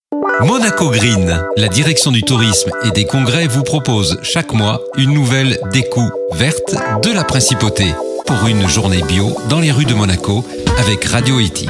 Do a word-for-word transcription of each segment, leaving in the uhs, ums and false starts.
Monaco Green, la direction du tourisme et des congrès vous propose chaque mois une nouvelle découverte de la principauté pour une journée bio dans les rues de Monaco avec Radio Éthique.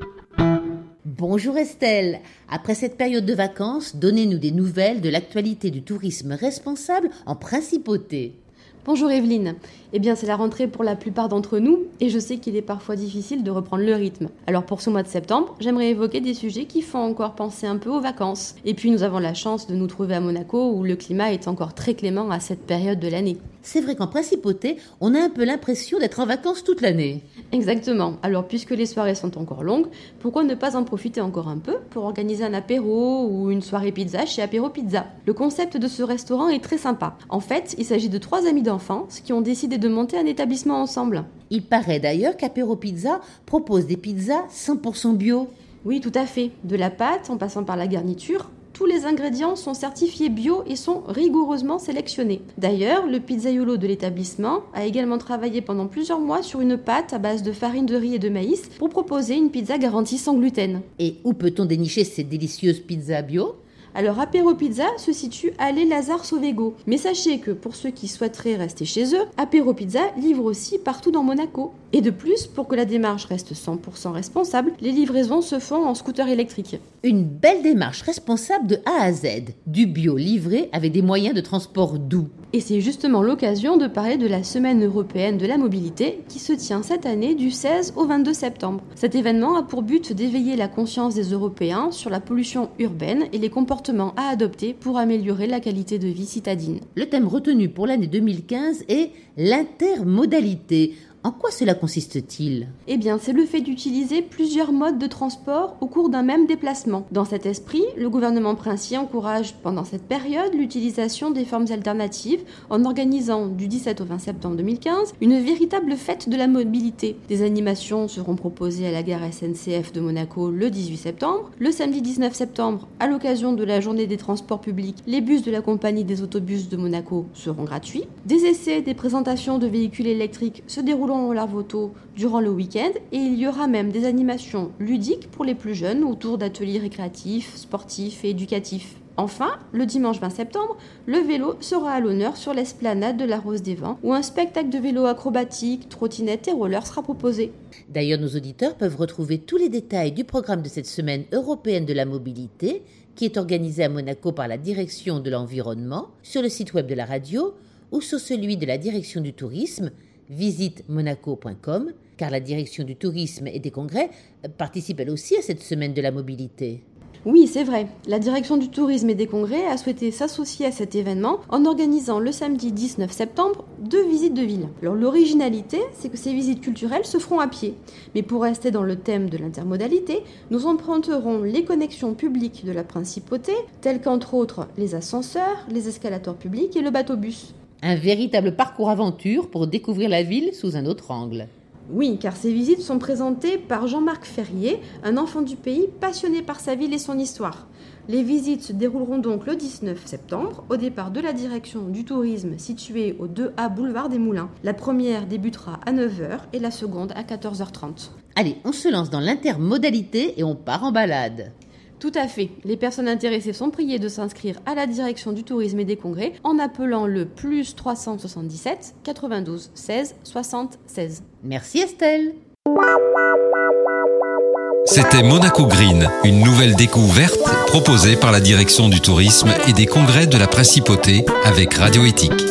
Bonjour Estelle, après cette période de vacances, donnez-nous des nouvelles de l'actualité du tourisme responsable en principauté. Bonjour Evelyne. Eh bien, c'est la rentrée pour la plupart d'entre nous et je sais qu'il est parfois difficile de reprendre le rythme. Alors pour ce mois de septembre, j'aimerais évoquer des sujets qui font encore penser un peu aux vacances. Et puis nous avons la chance de nous trouver à Monaco où le climat est encore très clément à cette période de l'année. C'est vrai qu'en principauté, on a un peu l'impression d'être en vacances toute l'année. Exactement. Alors puisque les soirées sont encore longues, pourquoi ne pas en profiter encore un peu pour organiser un apéro ou une soirée pizza chez Apéro Pizza? Le concept de ce restaurant est très sympa. En fait, il s'agit de trois amis d'enfance qui ont décidé de monter un établissement ensemble. Il paraît d'ailleurs qu'Apéro Pizza propose des pizzas cent pour cent bio. Oui, tout à fait. De la pâte en passant par la garniture, tous les ingrédients sont certifiés bio et sont rigoureusement sélectionnés. D'ailleurs, le pizzaiolo de l'établissement a également travaillé pendant plusieurs mois sur une pâte à base de farine de riz et de maïs pour proposer une pizza garantie sans gluten. Et où peut-on dénicher ces délicieuses pizzas bio ? Alors, Apéro Pizza se situe à allée Lazare Sovego. Mais sachez que pour ceux qui souhaiteraient rester chez eux, Apéro Pizza livre aussi partout dans Monaco. Et de plus, pour que la démarche reste cent pour cent responsable, les livraisons se font en scooter électrique. Une belle démarche responsable de A à Z, du bio livré avec des moyens de transport doux. Et c'est justement l'occasion de parler de la Semaine européenne de la mobilité qui se tient cette année du seize au vingt-deux septembre. Cet événement a pour but d'éveiller la conscience des Européens sur la pollution urbaine et les comportements à adopter pour améliorer la qualité de vie citadine. Le thème retenu pour l'année deux mille quinze est l'intermodalité. En quoi cela consiste-t-il ? Eh bien, c'est le fait d'utiliser plusieurs modes de transport au cours d'un même déplacement. Dans cet esprit, le gouvernement princier encourage pendant cette période l'utilisation des formes alternatives en organisant du dix-sept au vingt septembre deux mille quinze une véritable fête de la mobilité. Des animations seront proposées à la gare S N C F de Monaco le dix-huit septembre. Le samedi dix-neuf septembre, à l'occasion de la journée des transports publics, les bus de la compagnie des autobus de Monaco seront gratuits. Des essais, des présentations de véhicules électriques se dérouleront au Larvoto durant le week-end et il y aura même des animations ludiques pour les plus jeunes autour d'ateliers récréatifs, sportifs et éducatifs. Enfin, le dimanche vingt septembre, le vélo sera à l'honneur sur l'esplanade de la Rose des Vents où un spectacle de vélo acrobatique, trottinette et roller sera proposé. D'ailleurs, nos auditeurs peuvent retrouver tous les détails du programme de cette semaine européenne de la mobilité qui est organisée à Monaco par la direction de l'environnement sur le site web de la radio ou sur celui de la direction du tourisme. Visite monaco point com, car la direction du tourisme et des congrès participe elle aussi à cette semaine de la mobilité. Oui, c'est vrai. La direction du tourisme et des congrès a souhaité s'associer à cet événement en organisant le samedi dix-neuf septembre deux visites de ville. Alors l'originalité, c'est que ces visites culturelles se feront à pied. Mais pour rester dans le thème de l'intermodalité, nous emprunterons les connexions publiques de la principauté, telles qu'entre autres les ascenseurs, les escalators publics et le bateau-bus. Un véritable parcours aventure pour découvrir la ville sous un autre angle. Oui, car ces visites sont présentées par Jean-Marc Ferrier, un enfant du pays passionné par sa ville et son histoire. Les visites se dérouleront donc le dix-neuf septembre, au départ de la direction du tourisme située au deux A boulevard des Moulins. La première débutera à neuf heures et la seconde à quatorze heures trente. Allez, on se lance dans l'intermodalité et on part en balade. Tout à fait. Les personnes intéressées sont priées de s'inscrire à la direction du tourisme et des congrès en appelant le plus trois cent soixante-dix-sept quatre-vingt-douze seize soixante-seize. Merci Estelle. C'était Monaco Green, une nouvelle découverte proposée par la direction du tourisme et des congrès de la principauté avec Radio Éthique.